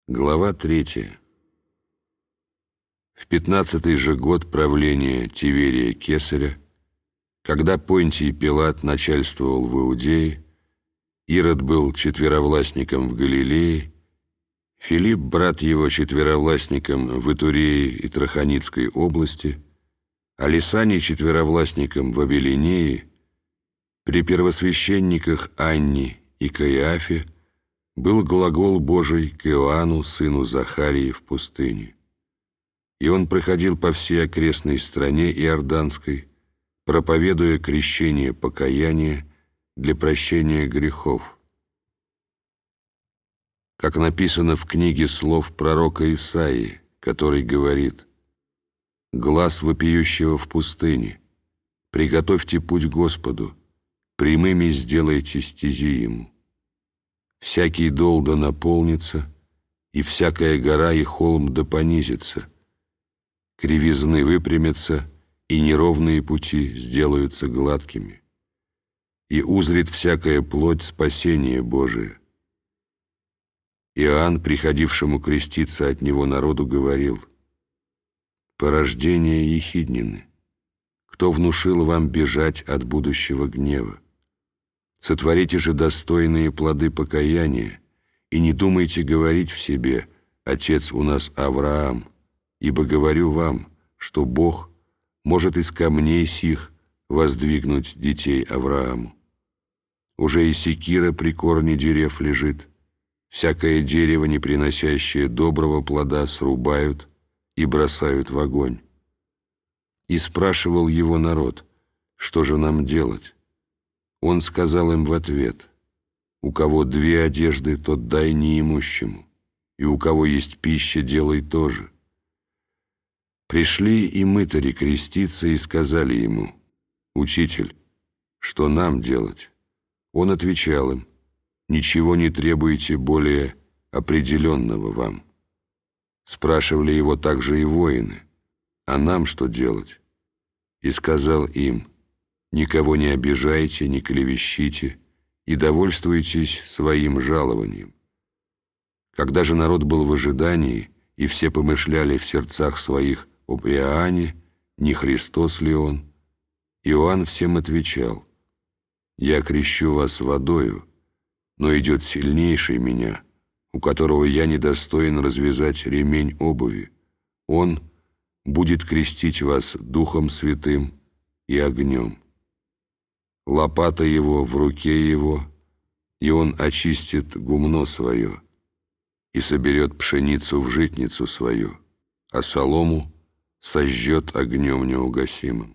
Глава 3. В 15-й же год правления Тиверия Кесаря, когда Понтий Пилат начальствовал в Иудее, Ирод был четверовластником в Галилее, Филипп, брат его, четверовластником в Итурее и Траханицкой области, а Лисаний четверовластником в Авелинее, при первосвященниках Анне и Каиафе был глагол Божий к Иоанну, сыну Захарии, в пустыне. И он проходил по всей окрестной стране Иорданской, проповедуя крещение покаяния для прощения грехов. Как написано в книге слов пророка Исаии, который говорит: «Глас вопиющего в пустыне, приготовьте путь Господу, прямыми сделайте стези Ему. Всякий дол да наполнится, и всякая гора и холм да понизится. Кривизны выпрямятся, и неровные пути сделаются гладкими. И узрит всякая плоть спасение Божие». Иоанн, приходившему креститься от него народу, говорил: «Порождение ехиднины, кто внушил вам бежать от будущего гнева? Сотворите же достойные плоды покаяния, и не думайте говорить в себе: отец у нас Авраам, ибо говорю вам, что Бог может из камней сих воздвигнуть детей Аврааму. Уже и секира при корне дерев лежит, всякое дерево, не приносящее доброго плода, срубают и бросают в огонь». И спрашивал его народ: «Что же нам делать?» Он сказал им в ответ: «У кого две одежды, тот дай неимущему, и у кого есть пища, делай то же». Пришли и мытари креститься и сказали ему: «Учитель, что нам делать?» Он отвечал им: «Ничего не требуете более определенного вам». Спрашивали его также и воины: «А нам что делать?» И сказал им: «Никого не обижайте, не клевещите, и довольствуйтесь своим жалованием». Когда же народ был в ожидании, и все помышляли в сердцах своих об Иоанне, не Христос ли он, Иоанн всем отвечал: «Я крещу вас водою, но идет сильнейший меня, у которого я недостоин развязать ремень обуви. Он будет крестить вас Духом Святым и огнем. Лопата его в руке его, и он очистит гумно свое, и соберет пшеницу в житницу свою, а солому сожжет огнем неугасимым».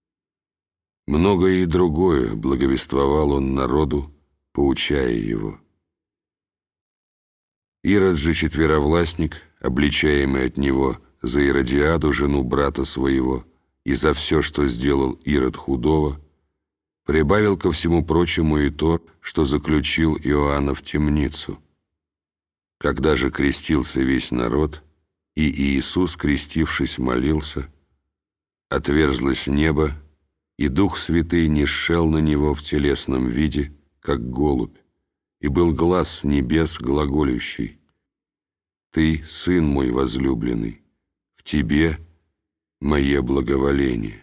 Многое и другое благовествовал он народу, поучая его. Ирод же четверовластник, обличаемый от него за Иродиаду, жену брата своего, и за все, что сделал Ирод худого, прибавил ко всему прочему и то, что заключил Иоанна в темницу. Когда же крестился весь народ, и Иисус, крестившись, молился, отверзлось небо, и Дух Святый нисшел на него в телесном виде, как голубь, и был глас с небес глаголющий: «Ты, Сын мой возлюбленный, в Тебе мое благоволение».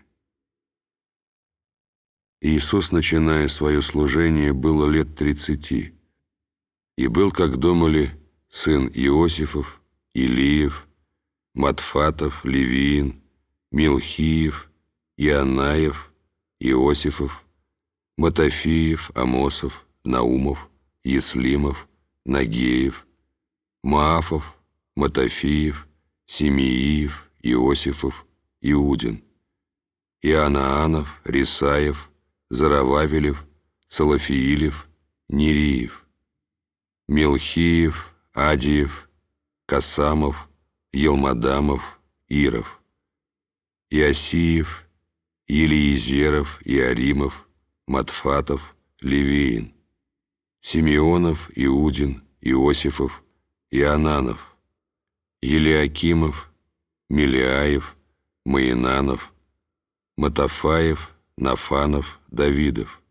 Иисус, начиная свое служение, было лет 30, и был, как думали, сын Иосифов, Илиев, Матфатов, Левиин, Милхиев, Ионаев, Иосифов, Матофиев, Амосов, Наумов, Еслимов, Нагеев, Маафов, Матофиев, Симеиев, Иосифов, Иудин, Иоаннаанов, Рисаев, Зарававелев, Салафиилев, Нериев, Милхиев, Адиев, Касамов, Елмадамов, Иров, Иосиев, Елиезеров, Иоримов, Матфатов, Левиин, Симеонов, Иудин, Иосифов, Иоаннанов, Елиакимов, Милиаев, Маинанов, Матафаев, Нафанов, Давидов,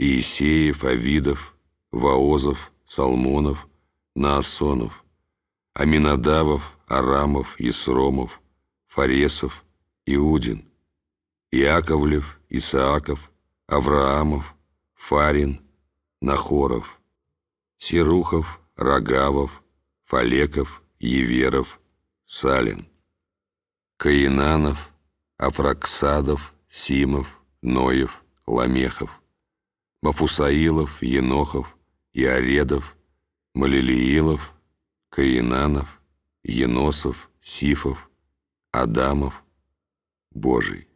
Иисеев, Авидов, Воозов, Салмонов, Наасонов, Аминадавов, Арамов, Исромов, Фаресов, Иудин, Иаковлев, Исааков, Авраамов, Фарин, Нахоров, Серухов, Рогавов, Фалеков, Еверов, Салин, Каинанов, Афраксадов, Симов, Ноев, Ламехов, Мафусаилов, Енохов, Иаредов, Малилиилов, Каинанов, Еносов, Сифов, Адамов, Божий.